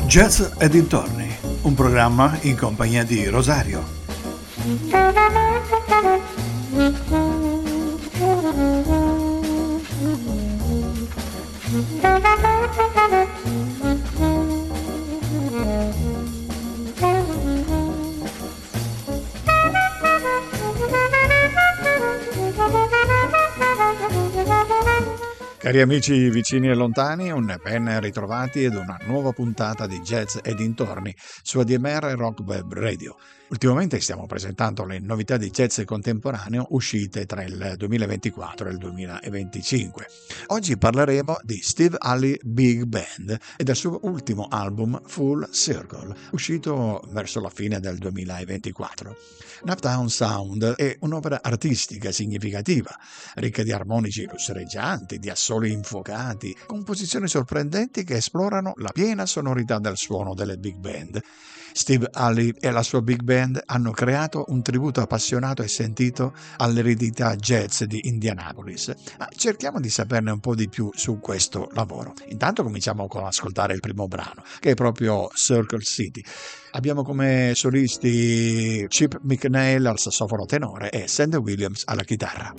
Jazz e dintorni, un programma in compagnia di Rosario. Cari amici vicini e lontani, un ben ritrovati ed una nuova puntata di Jazz e dintorni su ADMR Rock Web Radio. Ultimamente stiamo presentando le novità di jazz contemporaneo uscite tra il 2024 e il 2025. Oggi parleremo di Steve Halle Big Band e del suo ultimo album Full Circle, uscito verso la fine del 2024. Naptown Sound è un'opera artistica significativa, ricca di armonici lussureggianti, di assoli infuocati, composizioni sorprendenti che esplorano la piena sonorità del suono delle big band. Steve Halle e la sua big band hanno creato un tributo appassionato e sentito all'eredità jazz di Indianapolis. Ma cerchiamo di saperne un po' di più su questo lavoro. Intanto cominciamo con ascoltare il primo brano, che è proprio Circle City. Abbiamo come solisti Chip McNeil al sassofono tenore e Sandy Williams alla chitarra.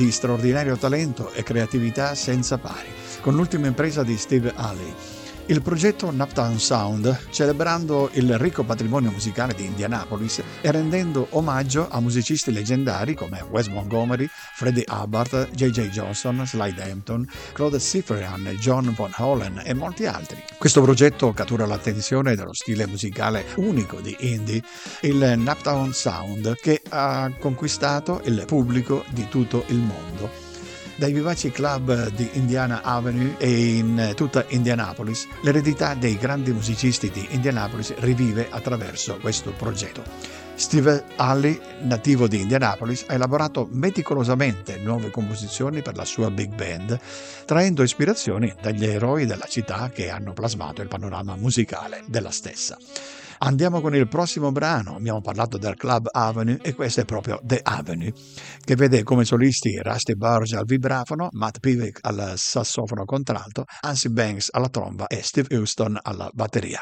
di straordinario talento e creatività senza pari, con l'ultima impresa di Steve Ailey, il progetto Naptown Sound, celebrando il ricco patrimonio musicale di Indianapolis e rendendo omaggio a musicisti leggendari come Wes Montgomery, Freddie Hubbard, J.J. Johnson, Slide Hampton, Claude Ciprian, John Von Hollen e molti altri. Questo progetto cattura l'attenzione dello stile musicale unico di indie, il Naptown Sound, che ha conquistato il pubblico di tutto il mondo. Dai vivaci club di Indiana Avenue e in tutta Indianapolis, l'eredità dei grandi musicisti di Indianapolis rivive attraverso questo progetto. Steve Ailey, nativo di Indianapolis, ha elaborato meticolosamente nuove composizioni per la sua big band, traendo ispirazioni dagli eroi della città che hanno plasmato il panorama musicale della stessa. Andiamo con il prossimo brano. Abbiamo parlato del Club Avenue e questo è proprio The Avenue, che vede come solisti Rusty Burge al vibrafono, Matt Pivick al sassofono contralto, Hansi Banks alla tromba e Steve Houston alla batteria.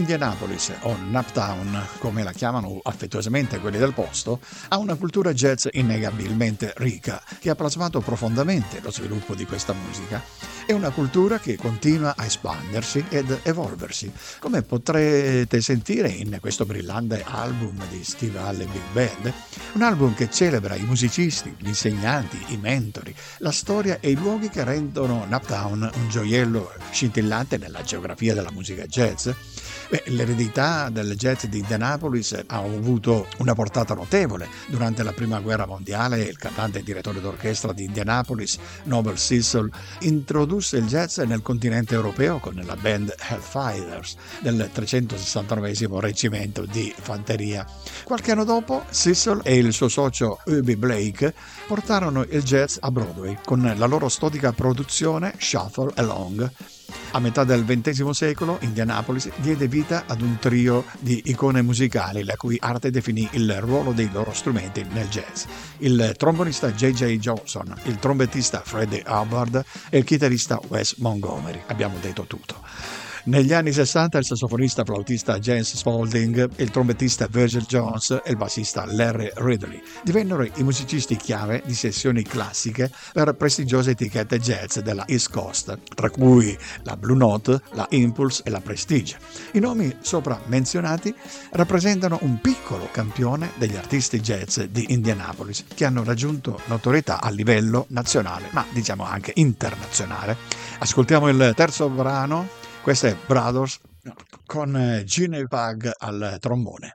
Indianapolis, o Naptown, come la chiamano affettuosamente quelli del posto, ha una cultura jazz innegabilmente ricca, che ha plasmato profondamente lo sviluppo di questa musica. È una cultura che continua a espandersi ed evolversi, come potrete sentire in questo brillante album di Steve Halle Big Band, un album che celebra i musicisti, gli insegnanti, i mentori, la storia e i luoghi che rendono Naptown un gioiello scintillante nella geografia della musica jazz. L'eredità del jazz di Indianapolis ha avuto una portata notevole. Durante la Prima Guerra Mondiale il cantante e direttore d'orchestra di Indianapolis, Noble Sissle, introdusse il jazz nel continente europeo con la band Hellfighters del 369 Reggimento di Fanteria. Qualche anno dopo, Sissle e il suo socio Ubi Blake portarono il jazz a Broadway con la loro storica produzione Shuffle Along. A metà del XX secolo Indianapolis diede vita ad un trio di icone musicali la cui arte definì il ruolo dei loro strumenti nel jazz: il trombonista J.J. Johnson, il trombettista Freddie Hubbard e il chitarrista Wes Montgomery. Abbiamo detto tutto. Negli anni 60 il sassofonista flautista James Spaulding, il trombettista Virgil Jones e il bassista Larry Ridley divennero i musicisti chiave di sessioni classiche per prestigiose etichette jazz della East Coast, tra cui la Blue Note, la Impulse e la Prestige. I nomi sopra menzionati rappresentano un piccolo campione degli artisti jazz di Indianapolis che hanno raggiunto notorietà a livello nazionale, ma diciamo anche internazionale. Ascoltiamo il terzo brano. Questo è Brothers con Gene Pug al trombone.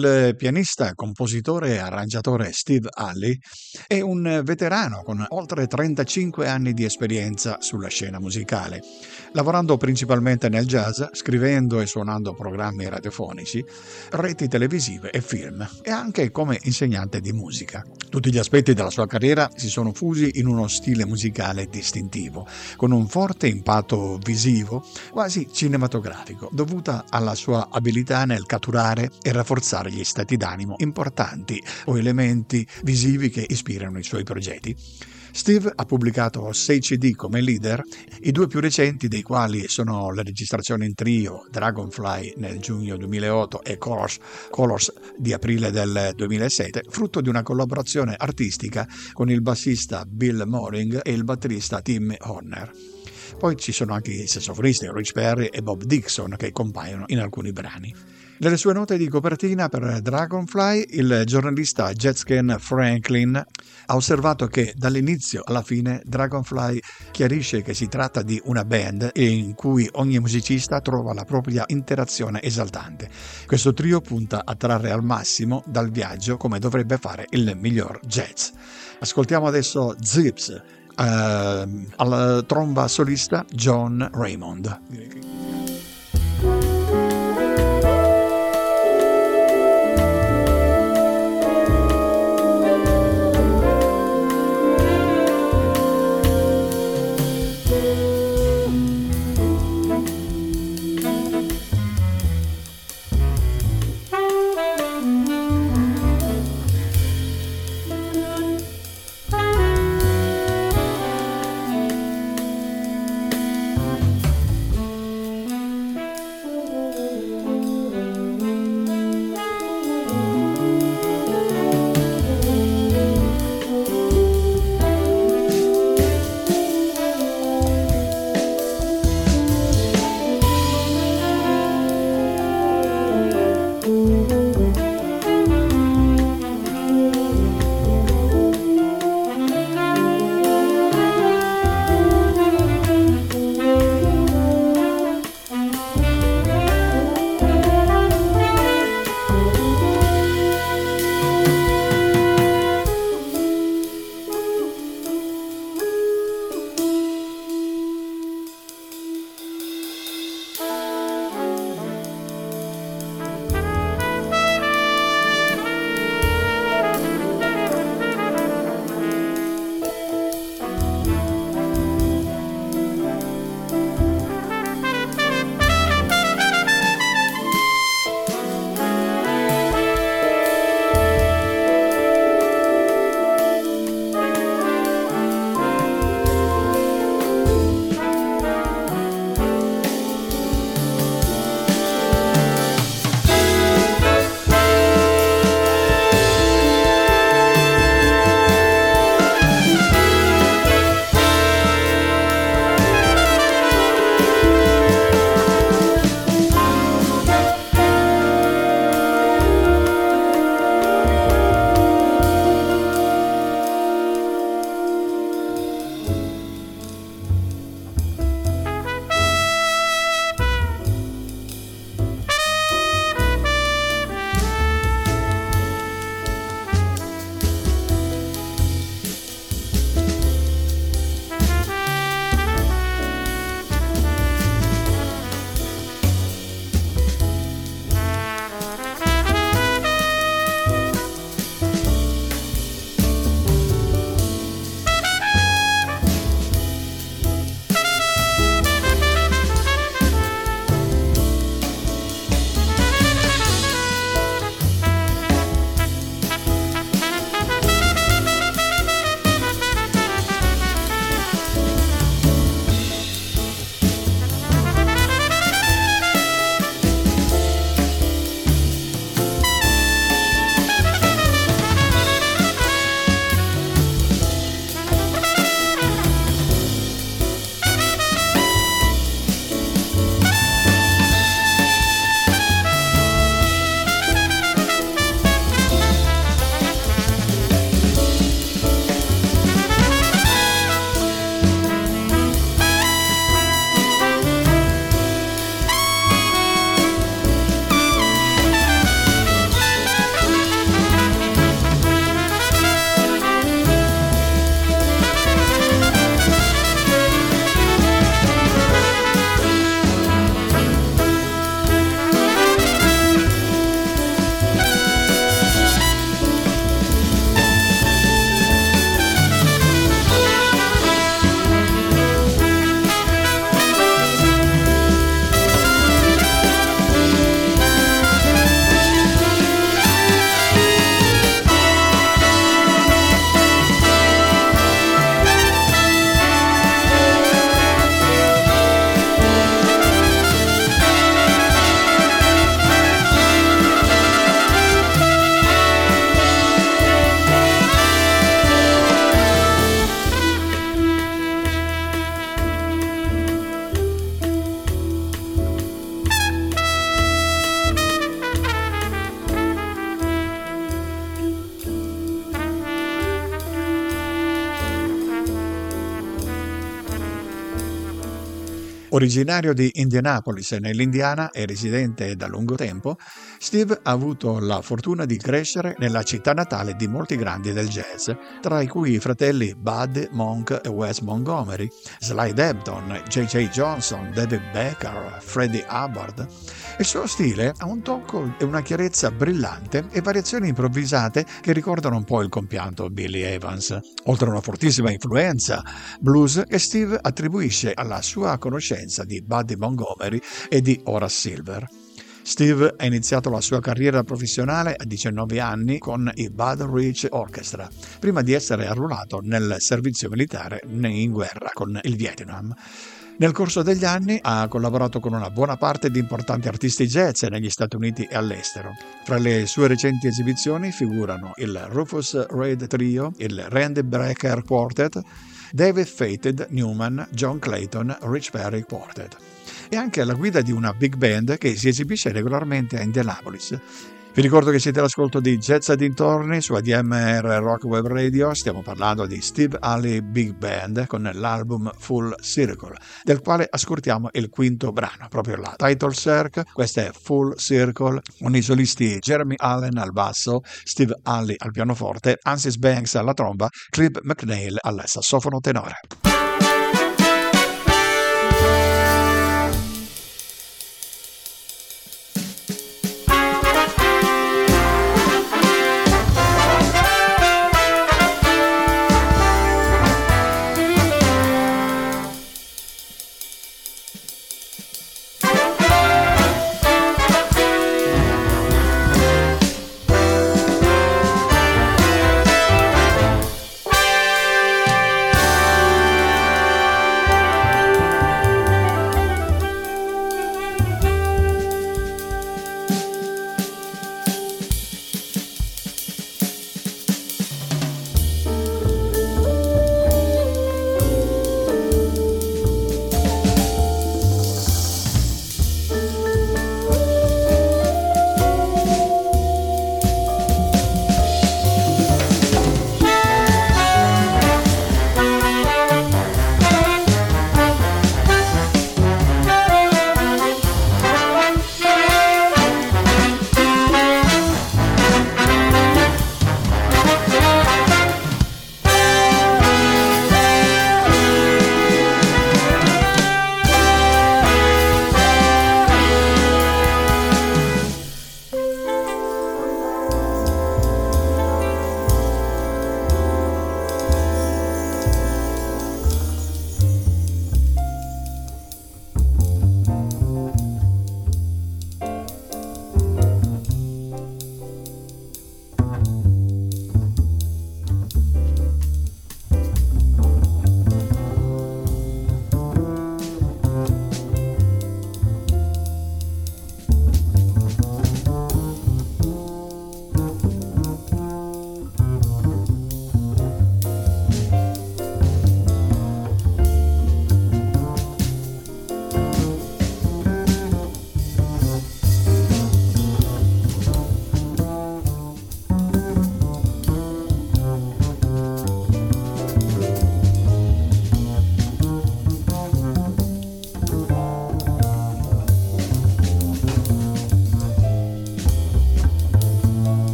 Il pianista, compositore e arrangiatore Steve Halley è un veterano con oltre 35 anni di esperienza sulla scena musicale, lavorando principalmente nel jazz, scrivendo e suonando programmi radiofonici, reti televisive e film, e anche come insegnante di musica. Tutti gli aspetti della sua carriera si sono fusi in uno stile musicale distintivo, con un forte impatto visivo, quasi cinematografico, dovuta alla sua abilità nel catturare e rafforzare gli stati d'animo importanti o elementi visivi che ispirano i suoi progetti. Steve ha pubblicato 6 CD come leader, i 2 più recenti dei quali sono le registrazioni in trio Dragonfly nel giugno 2008 e Colors di aprile del 2007, frutto di una collaborazione artistica con il bassista Bill Moring e il batterista Tim Horner. Poi ci sono anche i sassofonisti Rich Perry e Bob Dixon che compaiono in alcuni brani. Nelle sue note di copertina per Dragonfly, il giornalista Jetscan Franklin ha osservato che dall'inizio alla fine Dragonfly chiarisce che si tratta di una band in cui ogni musicista trova la propria interazione esaltante. Questo trio punta a trarre al massimo dal viaggio come dovrebbe fare il miglior jazz. Ascoltiamo adesso Zips, alla tromba solista John Raymond. Originario di Indianapolis, nell'Indiana e residente da lungo tempo, Steve ha avuto la fortuna di crescere nella città natale di molti grandi del jazz, tra cui i fratelli Bud, Monk e Wes Montgomery, Sly Debton, J.J. Johnson, David Becker, Freddie Hubbard. Il suo stile ha un tocco e una chiarezza brillante e variazioni improvvisate che ricordano un po' il compianto Billy Evans, oltre a una fortissima influenza blues che Steve attribuisce alla sua conoscenza di Buddy Montgomery e di Horace Silver. Steve ha iniziato la sua carriera professionale a 19 anni con i Bud Rich Orchestra, prima di essere arruolato nel servizio militare in guerra con il Vietnam. Nel corso degli anni ha collaborato con una buona parte di importanti artisti jazz negli Stati Uniti e all'estero. Fra le sue recenti esibizioni figurano il Rufus Reid Trio, il Randy Brecker Quartet, David Fated Newman, John Clayton, Rich Perry Quartet, e anche alla guida di una big band che si esibisce regolarmente a Indianapolis. Vi ricordo che siete all'ascolto di Jazz e dintorni su ADMR Rock Web Radio. Stiamo parlando di Steve Alley Big Band con l'album Full Circle, del quale ascoltiamo il quinto brano, proprio la title track. Questa è Full Circle, con i solisti Jeremy Allen al basso, Steve Alley al pianoforte, Ansis Banks alla tromba, Cliff McNeil al sassofono tenore.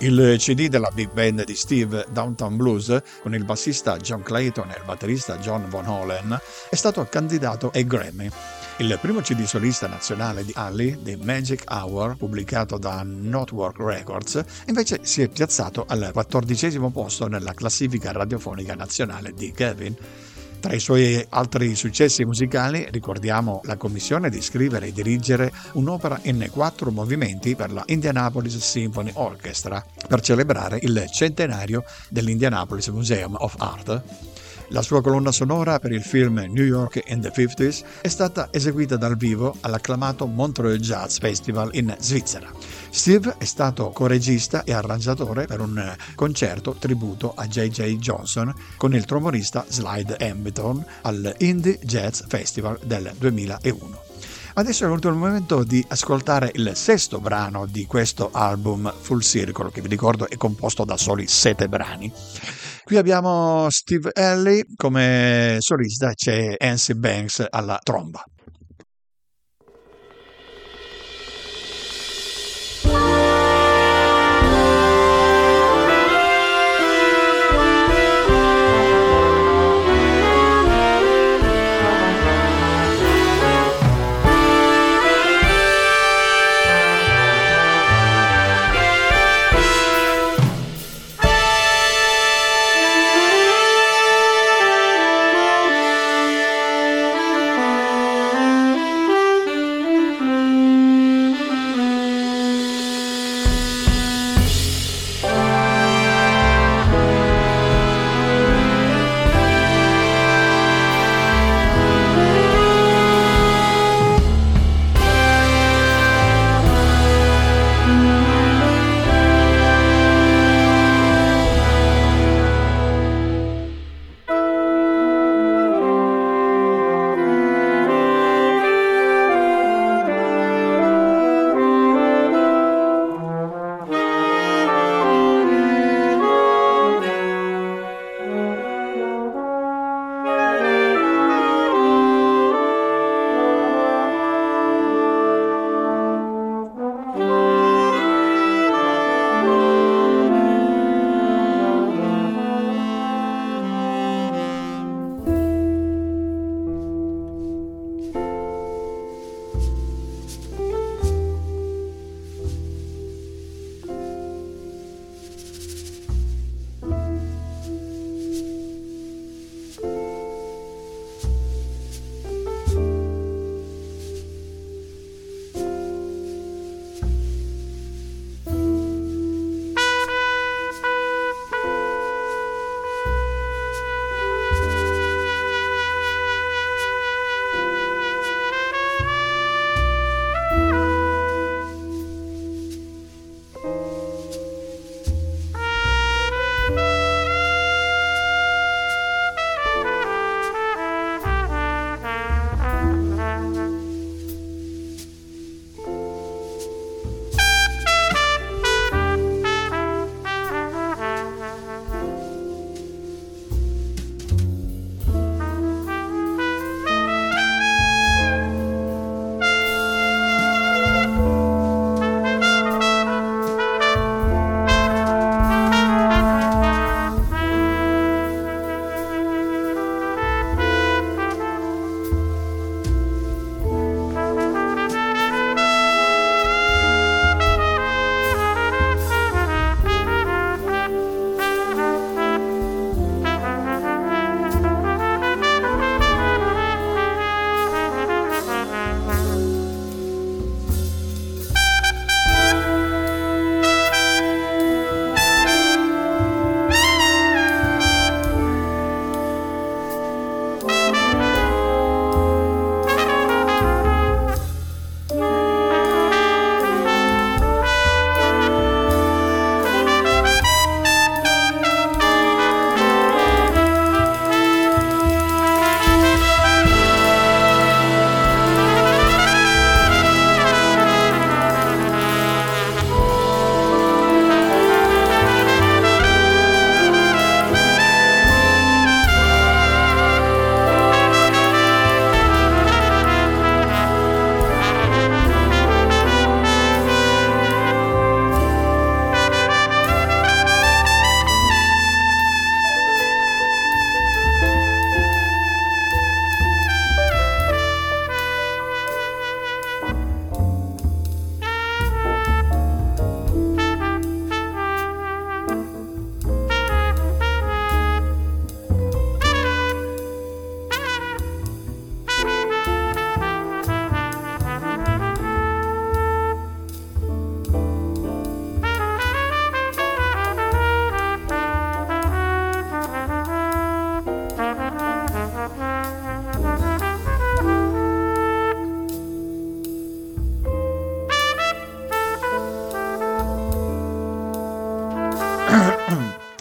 Il CD della big band di Steve, Downtown Blues, con il bassista John Clayton e il batterista John Von Hollen, è stato candidato ai Grammy. Il primo CD solista nazionale di Ali, The Magic Hour, pubblicato da Notework Records, invece si è piazzato al 14° posto nella classifica radiofonica nazionale di Gavin. Tra i suoi altri successi musicali ricordiamo la commissione di scrivere e dirigere un'opera in 4 movimenti per la Indianapolis Symphony Orchestra per celebrare il centenario dell'Indianapolis Museum of Art. La sua colonna sonora per il film New York in the 50s è stata eseguita dal vivo all'acclamato Montreux Jazz Festival in Svizzera. Steve è stato coregista e arrangiatore per un concerto tributo a J.J. Johnson con il trombonista Slide Hamilton al Indie Jazz Festival del 2001. Adesso è venuto il momento di ascoltare il 6° brano di questo album Full Circle, che vi ricordo è composto da soli 7 brani. Qui abbiamo Steve Earle, come solista c'è Nancy Banks alla tromba.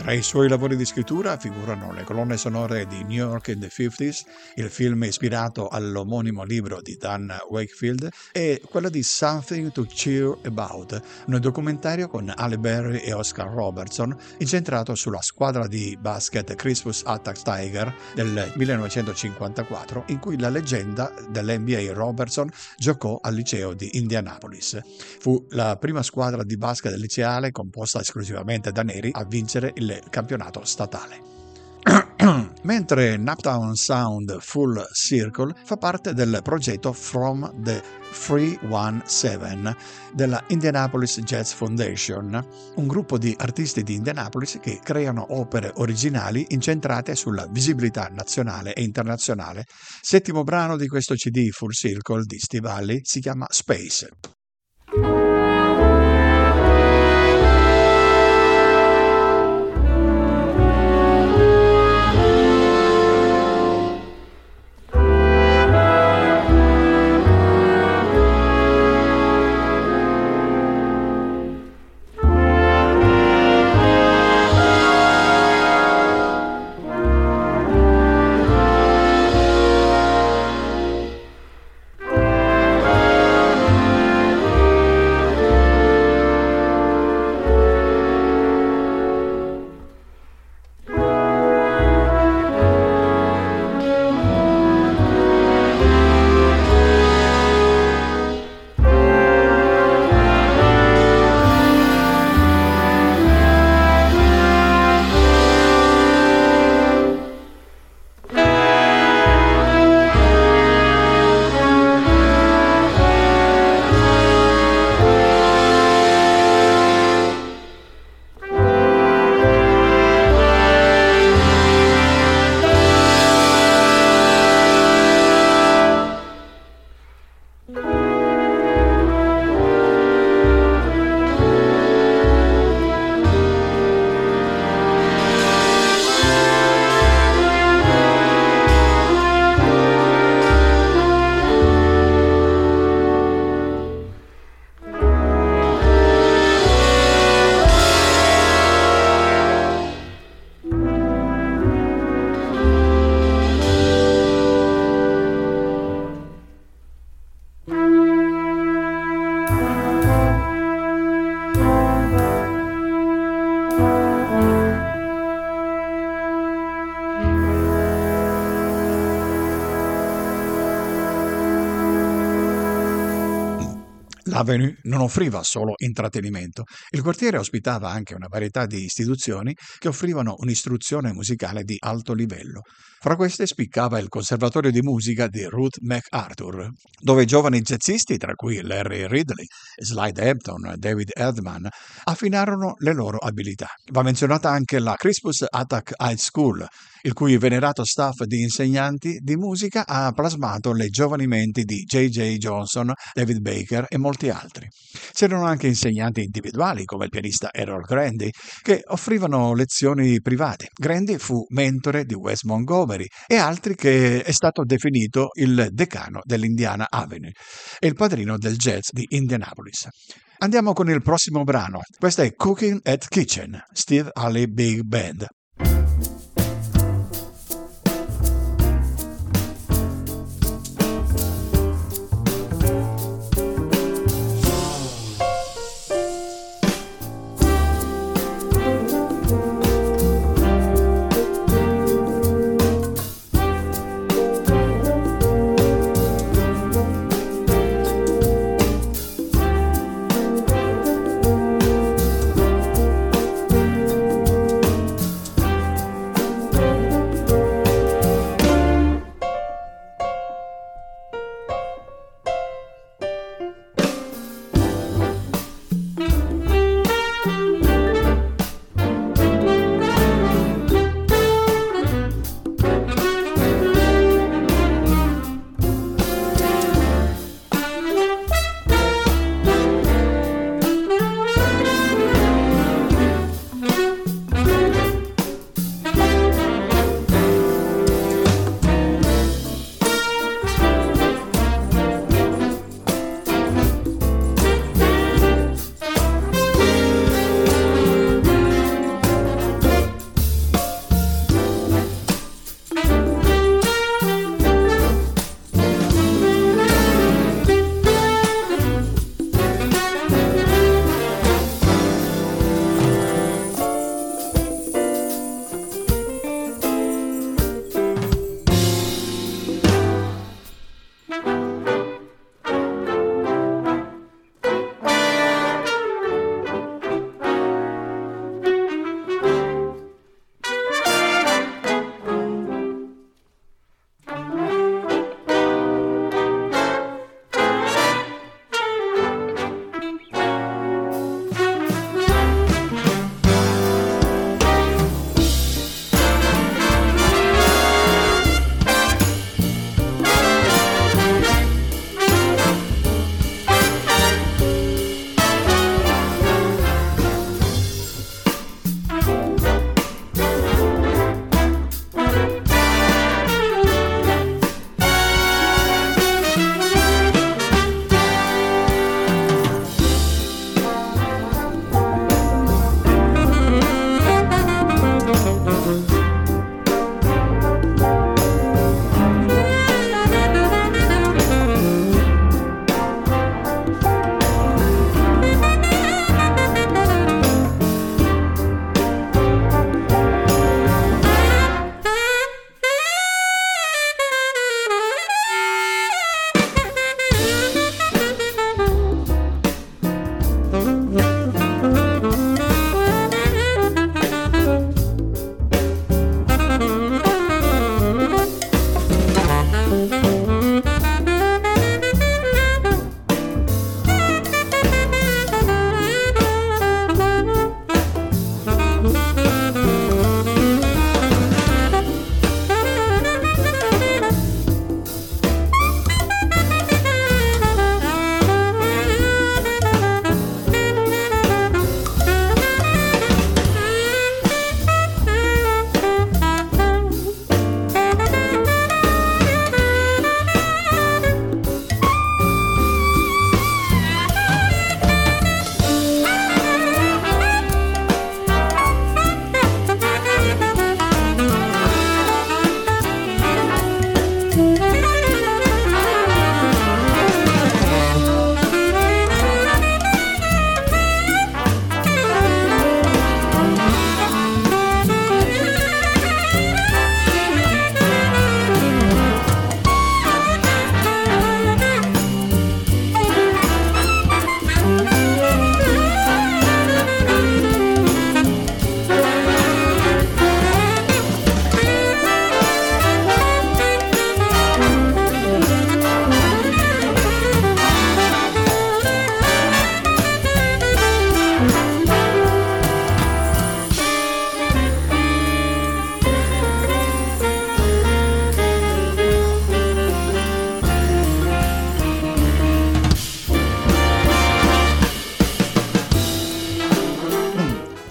Tra i suoi lavori di scrittura figurano le colonne sonore di New York in the 50s, il film ispirato all'omonimo libro di Dan Wakefield, e quella di Something to Cheer About, un documentario con Halle Berry e Oscar Robertson incentrato sulla squadra di basket Crispus Attucks Tiger del 1954, in cui la leggenda dell'NBA Robertson giocò al liceo di Indianapolis. Fu la prima squadra di basket liceale composta esclusivamente da neri a vincere il campionato statale. Mentre Naptown Sound Full Circle fa parte del progetto From the 317 della Indianapolis Jazz Foundation, un gruppo di artisti di Indianapolis che creano opere originali incentrate sulla visibilità nazionale e internazionale. Settimo brano di questo CD Full Circle di Steve Halley si chiama Space. L'Avenue non offriva solo intrattenimento, il quartiere ospitava anche una varietà di istituzioni che offrivano un'istruzione musicale di alto livello. Fra queste spiccava il Conservatorio di Musica di Ruth MacArthur, dove giovani jazzisti, tra cui Larry Ridley, Slide Hampton, David Erdman, affinarono le loro abilità. Va menzionata anche la Crispus Attucks High School, il cui venerato staff di insegnanti di musica ha plasmato le giovani menti di J.J. Johnson, David Baker e molti altri. C'erano anche insegnanti individuali come il pianista Errol Grandy che offrivano lezioni private. Grandy fu mentore di Wes Montgomery e altri che è stato definito il decano dell'Indiana Avenue e il padrino del jazz di Indianapolis. Andiamo con il prossimo brano. Questo è Cooking at Kitchen, Steve Halley Big Band.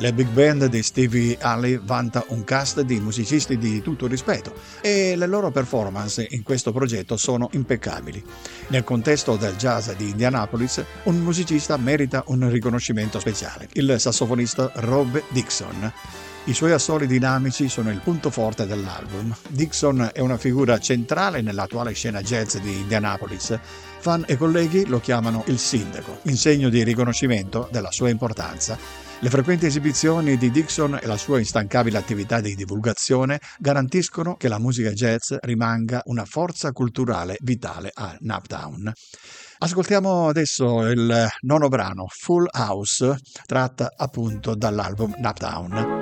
La big band di Stevie Alley vanta un cast di musicisti di tutto rispetto e le loro performance in questo progetto sono impeccabili. Nel contesto del jazz di Indianapolis, un musicista merita un riconoscimento speciale, il sassofonista Rob Dixon. I suoi assoli dinamici sono il punto forte dell'album. Dixon è una figura centrale nell'attuale scena jazz di Indianapolis. Fan e colleghi lo chiamano il sindaco, in segno di riconoscimento della sua importanza. Le frequenti esibizioni di Dixon e la sua instancabile attività di divulgazione garantiscono che la musica jazz rimanga una forza culturale vitale a Naptown. Ascoltiamo adesso il nono brano, Full House, tratta appunto dall'album Naptown.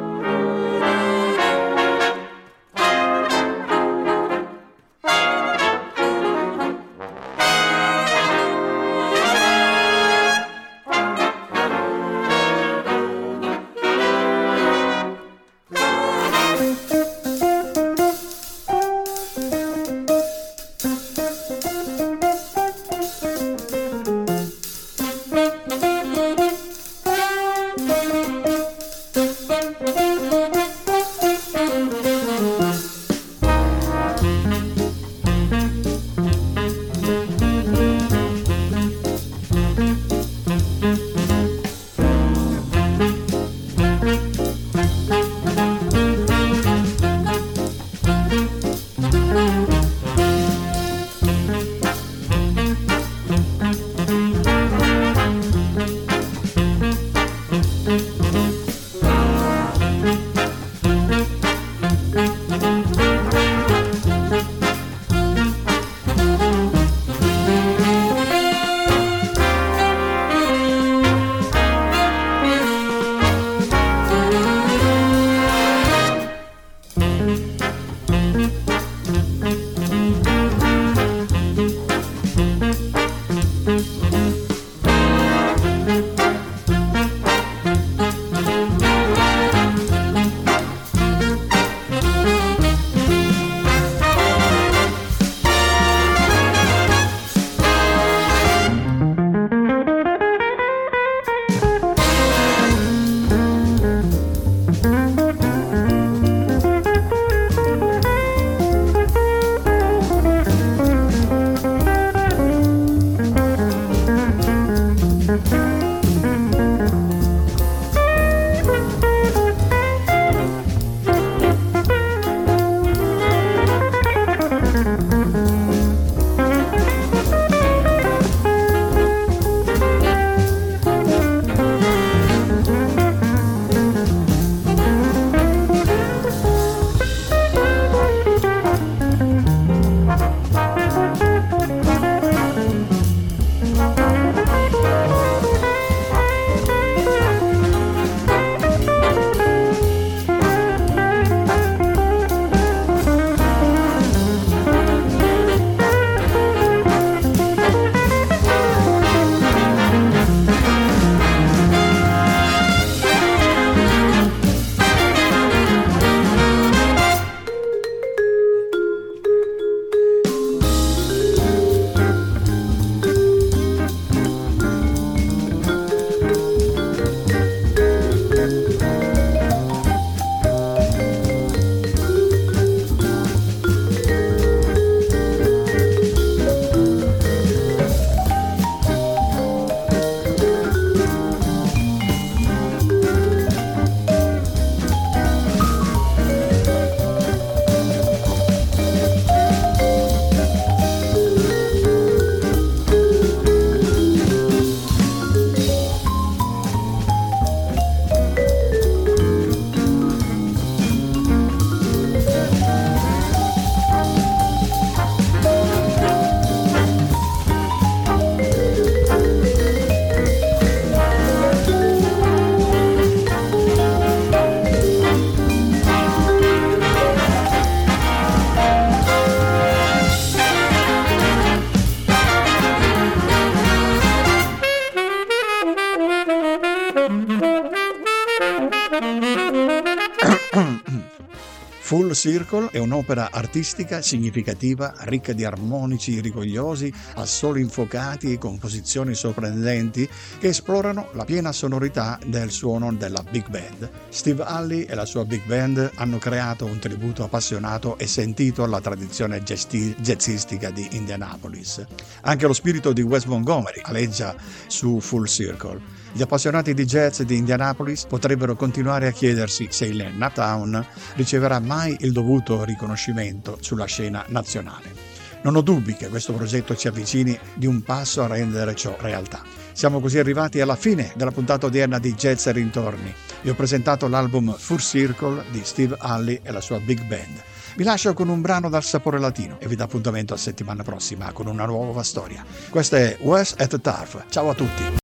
Circle è un'opera artistica significativa, ricca di armonici rigogliosi, assoli infuocati e composizioni sorprendenti che esplorano la piena sonorità del suono della big band. Steve Halley e la sua big band hanno creato un tributo appassionato e sentito alla tradizione jazzistica di Indianapolis. Anche lo spirito di Wes Montgomery aleggia su Full Circle. Gli appassionati di jazz di Indianapolis potrebbero continuare a chiedersi se il Naptown riceverà mai il dovuto riconoscimento sulla scena nazionale. Non ho dubbi che questo progetto ci avvicini di un passo a rendere ciò realtà. Siamo così arrivati alla fine della puntata odierna di Jazz e Rintorni. Vi ho presentato l'album Full Circle di Steve Halley e la sua big band. Vi lascio con un brano dal sapore latino e vi do appuntamento a settimana prossima con una nuova storia. Questa è Wes at the Turf. Ciao a tutti!